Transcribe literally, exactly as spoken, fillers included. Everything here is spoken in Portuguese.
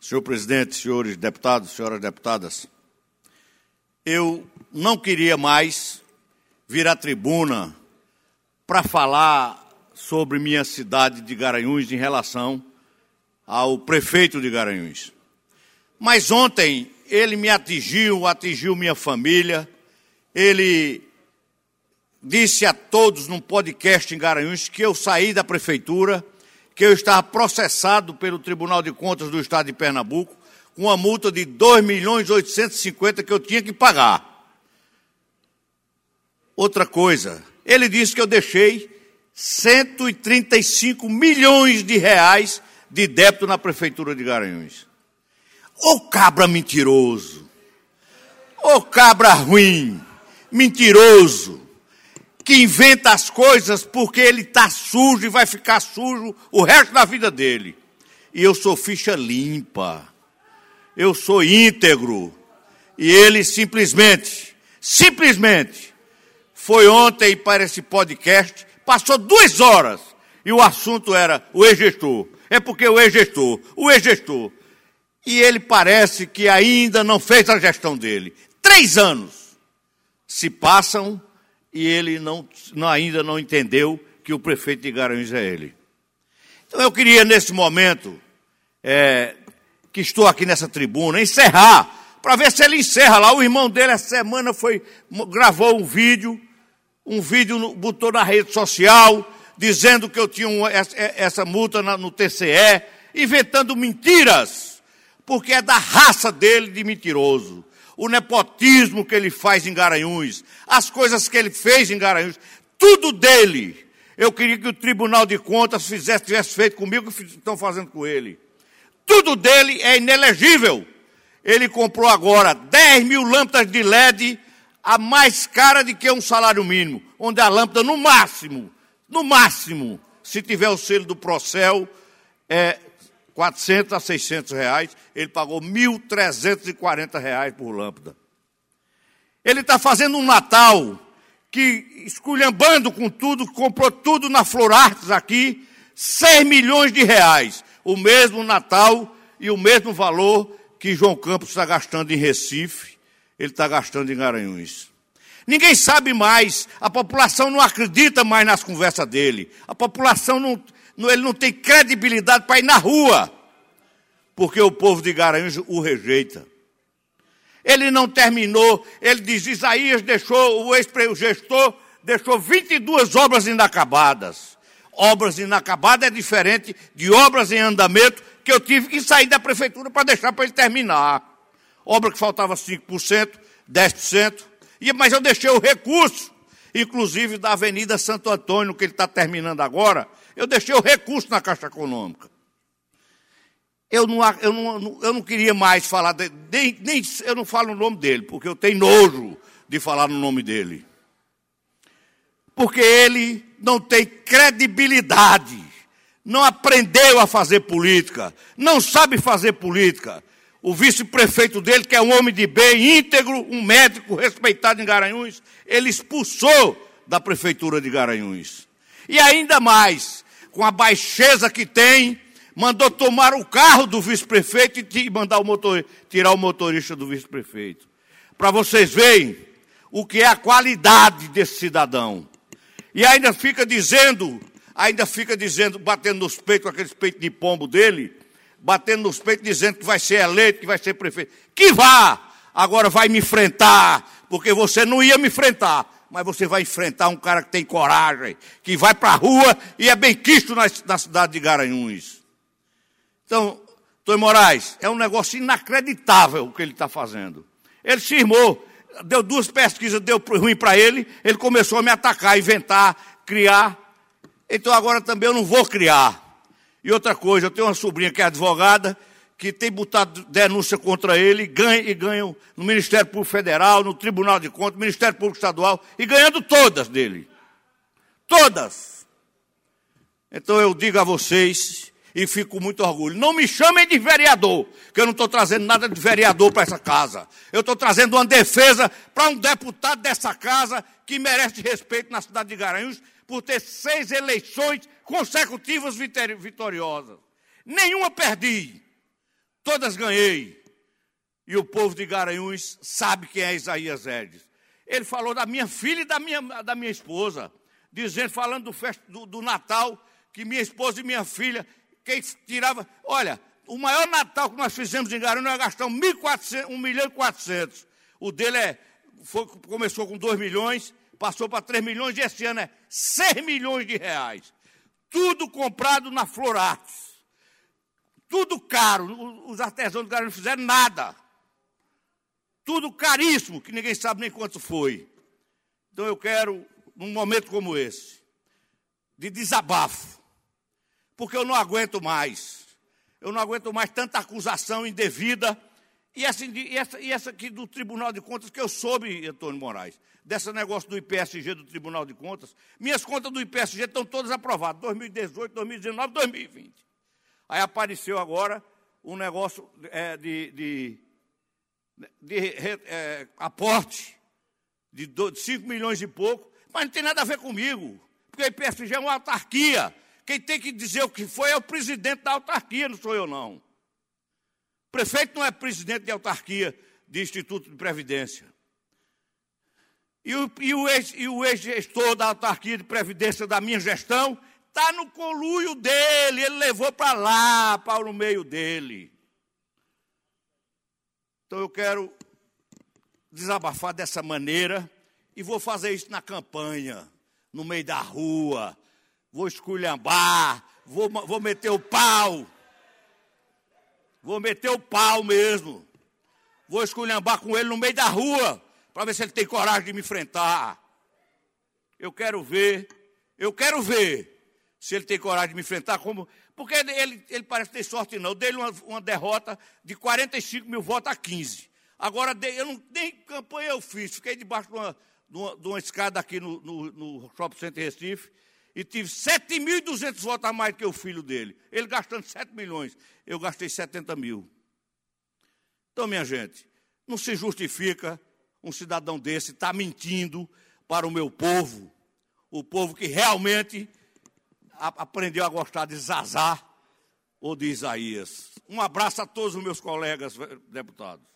Senhor presidente, senhores deputados, senhoras deputadas, eu não queria mais vir à tribuna para falar sobre minha cidade de Garanhuns em relação ao prefeito de Garanhuns. Mas ontem ele me atingiu, atingiu minha família, ele disse a todos num podcast em Garanhuns que eu saí da prefeitura, que eu estava processado pelo Tribunal de Contas do Estado de Pernambuco com uma multa de dois milhões oitocentos e cinquenta que eu tinha que pagar. Outra coisa, ele disse que eu deixei cento e trinta e cinco milhões de reais de débito na prefeitura de Garanhuns. Ô cabra mentiroso, ô cabra ruim, mentiroso, que inventa as coisas porque ele está sujo e vai ficar sujo o resto da vida dele. E eu sou ficha limpa, eu sou íntegro, e ele simplesmente, simplesmente, foi ontem para esse podcast, passou duas horas, e o assunto era o ex-gestor. É porque o ex-gestor, o ex-gestor. E ele parece que ainda não fez a gestão dele. Três anos se passam e ele não, não, ainda não entendeu que o prefeito de Garanhuns é ele. Então eu queria, nesse momento, é, que estou aqui nessa tribuna, encerrar, para ver se ele encerra lá. O irmão dele, essa semana, foi, gravou um vídeo, um vídeo, no, botou na rede social, dizendo que eu tinha um, essa, essa multa na, no T C E, inventando mentiras, porque é da raça dele de mentiroso. O nepotismo que ele faz em Garanhuns, as coisas que ele fez em Garanhuns, tudo dele. Eu queria que o Tribunal de Contas fizesse, tivesse feito comigo o que estão fazendo com ele. Tudo dele é inelegível. Ele comprou agora dez mil lâmpadas de L E D, a mais cara do que um salário mínimo, onde a lâmpada, no máximo, no máximo, se tiver o selo do Procel, é quatrocentos a seiscentos reais, ele pagou mil trezentos e quarenta reais por lâmpada. Ele está fazendo um Natal que, esculhambando com tudo, comprou tudo na Florartes aqui, seis milhões de reais. O mesmo Natal e o mesmo valor que João Campos está gastando em Recife, ele está gastando em Garanhuns. Ninguém sabe mais, a população não acredita mais nas conversas dele. A população não... Ele não tem credibilidade para ir na rua, porque o povo de Garanhuns o rejeita. Ele não terminou, ele diz, Isaías deixou, o ex-gestor deixou vinte e duas obras inacabadas. Obras inacabadas é diferente de obras em andamento, que eu tive que sair da prefeitura para deixar para ele terminar. Obra que faltava cinco por cento, dez por cento, mas eu deixei o recurso, inclusive da Avenida Santo Antônio, que ele está terminando agora, eu deixei o recurso na Caixa Econômica. Eu não, eu não, eu não queria mais falar, de, nem, nem eu não falo o nome dele, porque eu tenho nojo de falar no nome dele. Porque ele não tem credibilidade, não aprendeu a fazer política, não sabe fazer política. O vice-prefeito dele, que é um homem de bem, íntegro, um médico respeitado em Garanhuns, ele expulsou da prefeitura de Garanhuns. E ainda mais, com a baixeza que tem, mandou tomar o carro do vice-prefeito e mandar o motor, tirar o motorista do vice-prefeito. Para vocês verem o que é a qualidade desse cidadão. E ainda fica dizendo, ainda fica dizendo, batendo nos peitos, com aqueles peitos de pombo dele, batendo nos peitos, dizendo que vai ser eleito, que vai ser prefeito. Que vá! Agora vai me enfrentar, porque você não ia me enfrentar. Mas você vai enfrentar um cara que tem coragem, que vai para a rua e é bem quisto na, na cidade de Garanhuns. Então, Antônio Moraes, é um negócio inacreditável o que ele está fazendo. Ele se irmou, deu duas pesquisas, deu ruim para ele, ele começou a me atacar, inventar, criar. Então agora também eu não vou criar. E outra coisa, eu tenho uma sobrinha que é advogada, que tem botado denúncia contra ele, e ganha, e ganham no Ministério Público Federal, no Tribunal de Contas, no Ministério Público Estadual, e ganhando todas dele. Todas. Então eu digo a vocês, e fico com muito orgulho, não me chamem de vereador, que eu não estou trazendo nada de vereador para essa casa. Eu estou trazendo uma defesa para um deputado dessa casa que merece respeito na cidade de Garanhuns, por ter seis eleições consecutivas vitoriosas. Nenhuma perdi. todas ganhei. E o povo de Garanhuns sabe quem é Isaías Edes. Ele falou da minha filha e da minha, da minha esposa, dizendo, falando do, fest, do, do Natal, que minha esposa e minha filha, quem tirava... Olha, o maior Natal que nós fizemos em Garanhuns, nós gastamos um milhão e quatrocentos. O dele é, foi, começou com dois milhões, passou para três milhões, e esse ano é seis milhões de reais. Tudo comprado na Florartes. Tudo caro. Os artesãos de Garanhuns não fizeram nada. Tudo caríssimo, que ninguém sabe nem quanto foi. Então eu quero, num momento como esse, de desabafo, porque eu não aguento mais. Eu não aguento mais tanta acusação indevida. E essa, e essa, e essa aqui do Tribunal de Contas, que eu soube, Antônio Moraes, desse negócio do I P S G do Tribunal de Contas. Minhas contas do I P S G estão todas aprovadas, dois mil e dezoito, dois mil e dezenove, dois mil e vinte. Aí apareceu agora um negócio é, de... de de é, aporte de cinco milhões e pouco, mas não tem nada a ver comigo, porque o I P S G é uma autarquia. Quem tem que dizer o que foi é o presidente da autarquia, não sou eu, não. O prefeito não é presidente de autarquia de Instituto de Previdência. E o, e o, ex, e o ex-gestor da autarquia de Previdência da minha gestão está no conluio dele, ele levou para lá, para o meio dele. Então eu quero desabafar dessa maneira e vou fazer isso na campanha, no meio da rua, vou esculhambar, vou, vou meter o pau, vou meter o pau mesmo, vou esculhambar com ele no meio da rua, para ver se ele tem coragem de me enfrentar. Eu quero ver, eu quero ver se ele tem coragem de me enfrentar, como... Porque ele, ele parece ter sorte, não. Eu dei uma, uma derrota de quarenta e cinco mil votos a quinze. Agora, eu não, nem campanha eu fiz. Fiquei debaixo de uma, de uma, de uma escada aqui no, no, no Shopping Center Recife e tive sete mil e duzentos votos a mais que o filho dele. Ele gastando sete milhões. Eu gastei setenta mil. Então, minha gente, não se justifica um cidadão desse estar mentindo para o meu povo. O povo que realmente... aprendeu a gostar de Zazá ou de Isaías. Um abraço a todos os meus colegas deputados.